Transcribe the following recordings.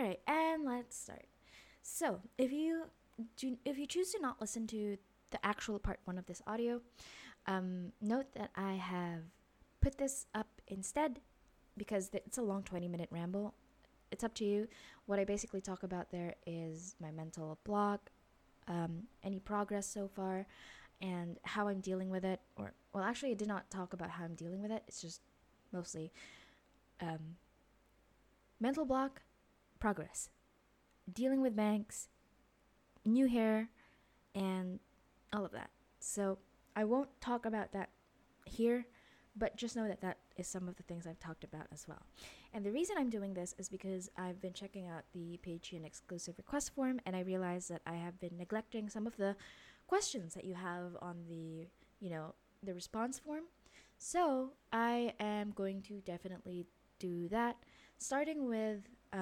right, and let's start. So, if you choose to not listen to the actual part one of this audio, note that I have put this up instead because it's a long 20-minute ramble. It's up to you. What I basically talk about there is my mental block, any progress so far, and how I'm dealing with it. Or, well, actually, I did not talk about how I'm dealing with it. It's just mostly mental block, progress, dealing with banks, new hair, and all of that. So I won't talk about that here, but just know that that is some of the things I've talked about as well. And the reason I'm doing this is because I've been checking out the Patreon exclusive request form, and I realized that I have been neglecting some of the questions that you have on the response form. So I am going to definitely do that, starting with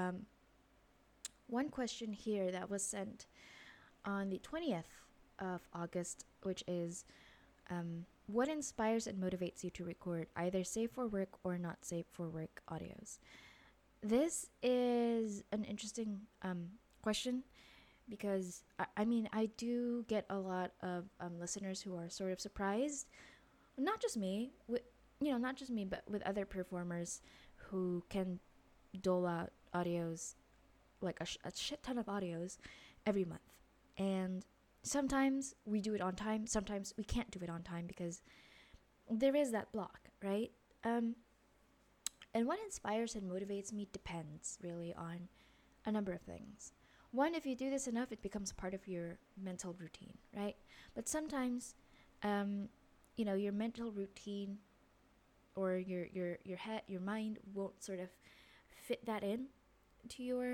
one question here that was sent on the 20th of August, which is what inspires and motivates you to record either safe for work or not safe for work audios? This is an interesting question because I do get a lot of listeners who are sort of surprised, not just me, not just me, but with other performers who can dole out audios, like a shit ton of audios every month. And sometimes we do it on time, sometimes we can't do it on time because there is that block, right? And what inspires and motivates me depends really on a number of things. One, if you do this enough, it becomes part of your mental routine, right? But sometimes, your mental routine or your head, your mind won't sort of fit that in to your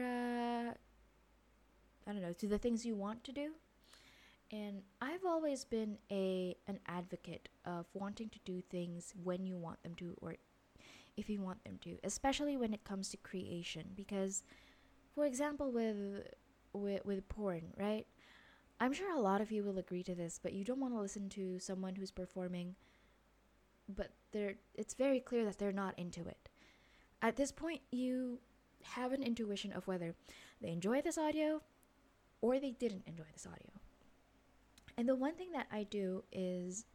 to the things you want to do. And I've always been an advocate of wanting to do things when you want them to, or if you want them to, especially when it comes to creation. Because, for example, with porn, right? I'm sure a lot of you will agree to this, but you don't want to listen to someone who's performing, but it's very clear that they're not into it. At this point, you have an intuition of whether they enjoy this audio or they didn't enjoy this audio. And the one thing that I do is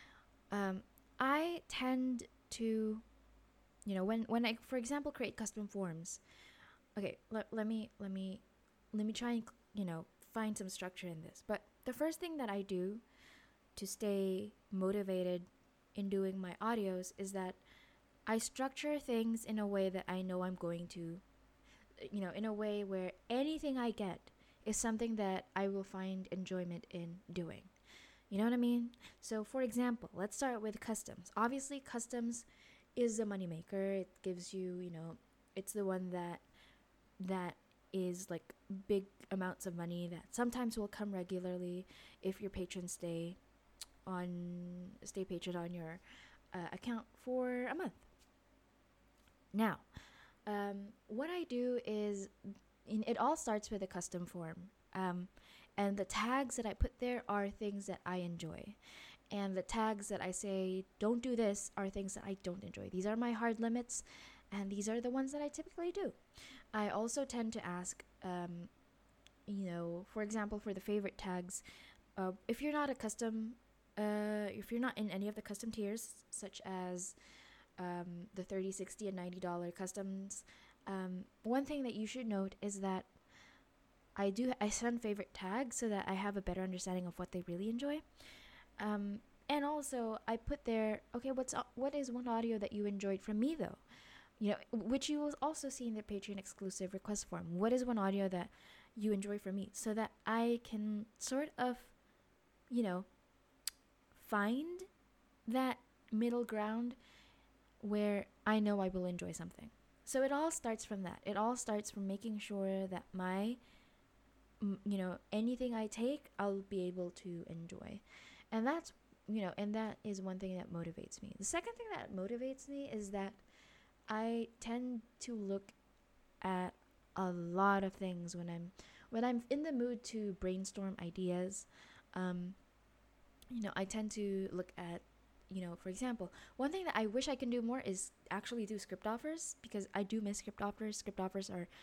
I tend to, when I, for example, create custom forms. Okay, let me try and find some structure in this. But the first thing that I do to stay motivated in doing my audios is that I structure things in a way that I know I'm going to, in a way where anything I get is something that I will find enjoyment in doing. You know what I mean? So, for example, let's start with customs. Obviously, customs is the moneymaker. It gives you, it's the one that is like big amounts of money that sometimes will come regularly if your patrons stay patron on your account for a month. Now, what I do is it all starts with a custom form. And the tags that I put there are things that I enjoy. And the tags that I say, don't do this, are things that I don't enjoy. These are my hard limits, and these are the ones that I typically do. I also tend to ask, for example, for the favorite tags, if you're not if you're not in any of the custom tiers, such as the $30, $60, and $90 customs, one thing that you should note is that I send favorite tags so that I have a better understanding of what they really enjoy. And also I put there, okay, what is one audio that you enjoyed from me though? Which you will also see in the Patreon exclusive request form. What is one audio that you enjoy from me, so that I can sort of, find that middle ground where I know I will enjoy something. So it all starts from that. It all starts from making sure that anything I take, I'll be able to enjoy. And that is one thing that motivates me. The second thing that motivates me is that I tend to look at a lot of things when I'm in the mood to brainstorm ideas. I tend to look at, for example, one thing that I wish I can do more is actually do script offers, because I do miss script offers. Script offers are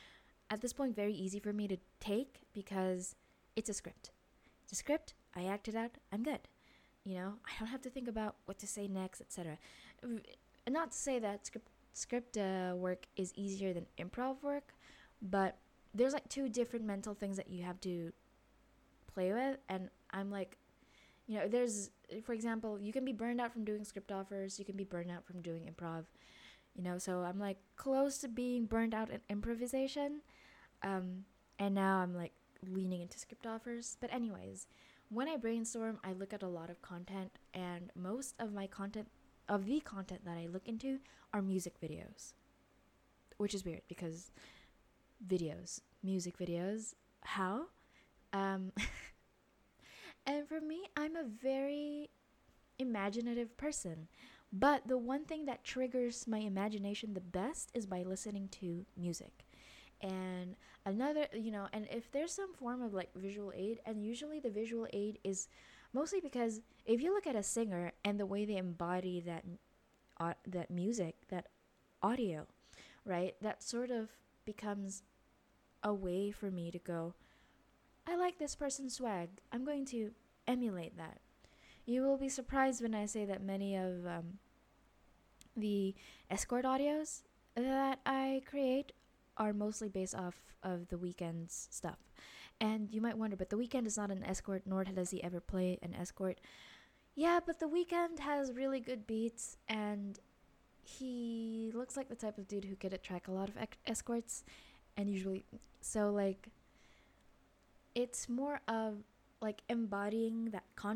at this point very easy for me to take because it's a script. It's a script. I act it out. I'm good. I don't have to think about what to say next, etc. Not to say that script work is easier than improv work, but there's like two different mental things that you have to play with, and I'm like, there's, for example, you can be burned out from doing script offers, you can be burned out from doing improv, so I'm like close to being burned out in improvisation, and now I'm like leaning into script offers. But anyways, when I brainstorm, I look at a lot of content, and most of the content that I look into are music videos, which is weird because music videos, how? And for me, I'm a very imaginative person, but the one thing that triggers my imagination the best is by listening to music. And another, and if there's some form of like visual aid, and usually the visual aid is mostly because if you look at a singer and the way they embody that music, that audio, right, that sort of becomes a way for me to go, I like this person's swag, I'm going to emulate that. You will be surprised when I say that many of the escort audios that I create are mostly based off of The Weeknd's stuff. And you might wonder, but The Weeknd is not an escort, nor does he ever play an escort. Yeah, but The Weeknd has really good beats, and he looks like the type of dude who could attract a lot of escorts, and usually, so like, it's more of like embodying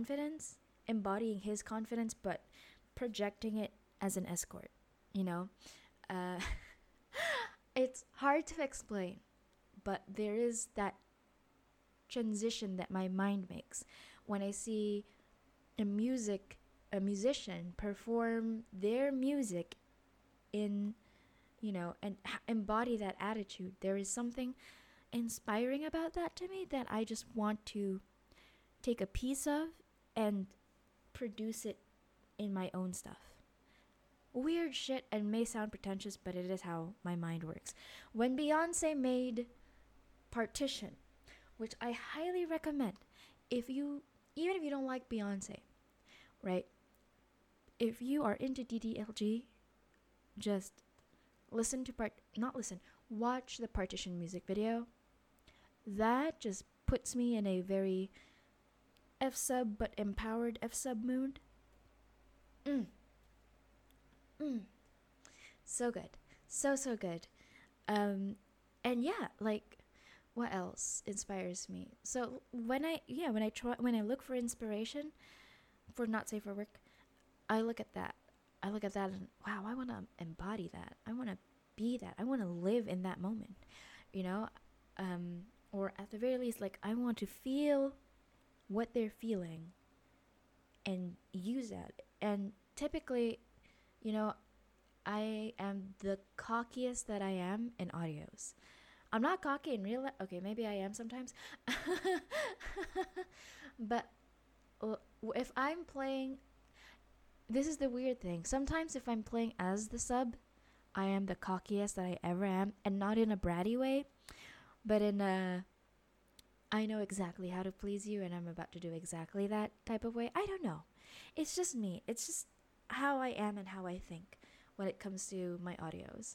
his confidence, but projecting it as an escort, uh, it's hard to explain, but there is that transition that my mind makes when I see a musician perform their music in, and embody that attitude. There is something inspiring about that to me that I just want to take a piece of and produce it in my own stuff. Weird shit, and may sound pretentious, but it is how my mind works. When Beyonce made Partition, which I highly recommend, even if you don't like Beyonce, right? If you are into DDLG, just watch the Partition music video. That just puts me in a very F-sub but empowered F-sub mood. So good. So good. And yeah, like, what else inspires me? So when I look for inspiration for Not Safe for Work, I look at that and wow, I want to embody that. I want to be that. I want to live in that moment, or at the very least, like, I want to feel what they're feeling and use that. And typically, I am the cockiest that I am in audios. I'm not cocky in real life. Okay, maybe I am sometimes. But if I'm playing, this is the weird thing. Sometimes if I'm playing as the sub, I am the cockiest that I ever am, and not in a bratty way, but in a I know exactly how to please you and I'm about to do exactly that type of way. I don't know. It's just me. It's just how I am and how I think when it comes to my audios.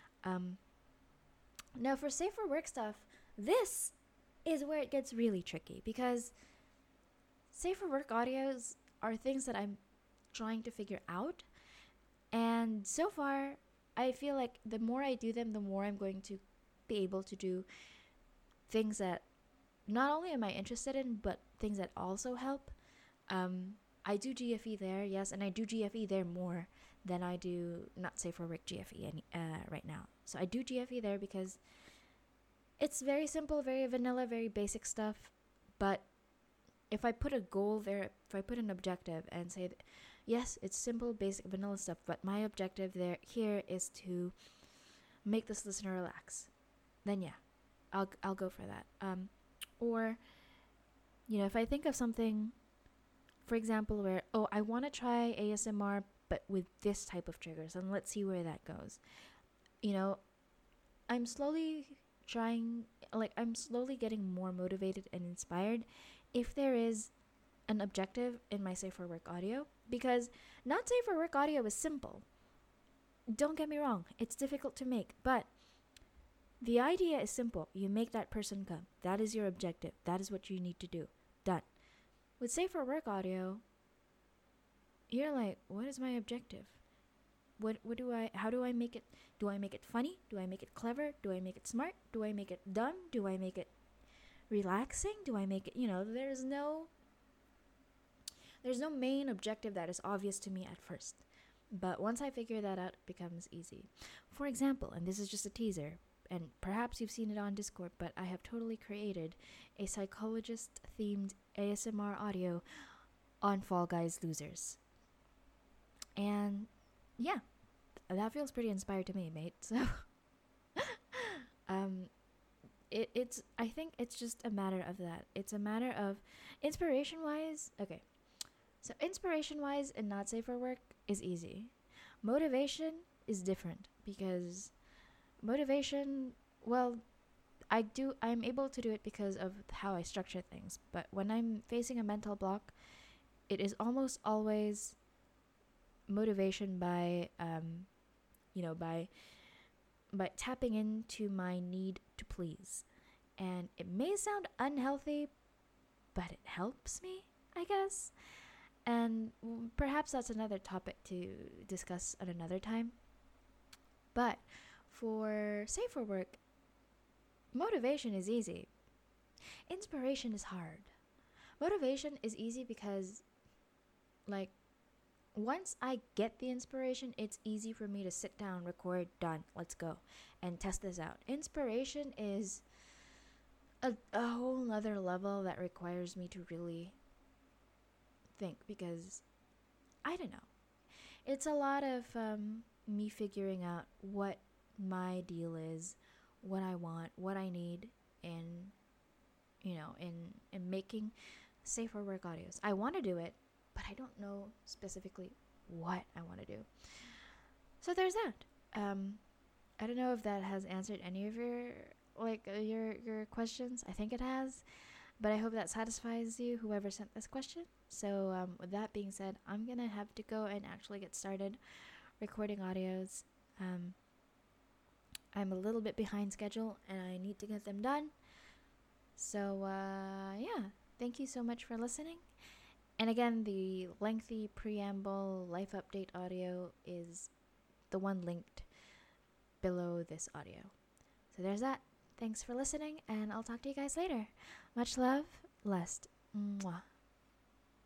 Now for Safe for Work stuff, this is where it gets really tricky, because Safe for Work audios are things that I'm trying to figure out. And so far, I feel like the more I do them, the more I'm going to be able to do things that not only am I interested in, but things that also help. I do GFE there, yes, and I do GFE there more than I do Not Safe for Work GFE right now. So I do GFE there because it's very simple, very vanilla, very basic stuff. But if I put a goal there, if I put an objective and say, yes, it's simple, basic, vanilla stuff, but my objective here is to make this listener relax, then yeah, I'll go for that. Or, if I think of something, for example, where, I want to try ASMR, but with this type of triggers, and let's see where that goes. I'm slowly trying, like, I'm slowly getting more motivated and inspired if there is an objective in my Safe for Work audio, because not Safe for Work audio is simple. Don't get me wrong, it's difficult to make, but the idea is simple. You make that person come. That is your objective. That is what you need to do. Done. With Safe for Work audio, you're like, what is my objective? How do I make it? Do I make it funny? Do I make it clever? Do I make it smart? Do I make it dumb? Do I make it relaxing? Do I make it, there's no main objective that is obvious to me at first. But once I figure that out, it becomes easy. For example, and this is just a teaser, and perhaps you've seen it on Discord, but I have totally created a psychologist-themed ASMR audio on Fall Guys Losers. And yeah, that feels pretty inspired to me, mate. So I think it's just a matter of that. It's a matter of inspiration-wise. Okay, so inspiration-wise and not Safe for Work is easy. Motivation is different, because motivation, well, I'm able to do it because of how I structure things. But when I'm facing a mental block, it is almost always motivation by by tapping into my need to please. And it may sound unhealthy, but it helps me, I guess. And perhaps that's another topic to discuss at another time. But for Safe for Work, motivation is easy. Inspiration is hard. Motivation is easy because, like, once I get the inspiration, it's easy for me to sit down, record, done, let's go, and test this out. Inspiration is a whole other level that requires me to really think, because I don't know. It's a lot of me figuring out what my deal is, what I want, what I need, in making Safe for Work audios. I want to do it, but I don't know specifically what I want to do. So there's that. I don't know if that has answered any of your questions. I think it has, but I hope that satisfies you, whoever sent this question. So with that being said, I'm gonna have to go and actually get started recording audios. I'm a little bit behind schedule and I need to get them done. So yeah, thank you so much for listening. And again, the lengthy preamble life update audio is the one linked below this audio. So there's that. Thanks for listening, and I'll talk to you guys later. Much love, Lest. Mwah.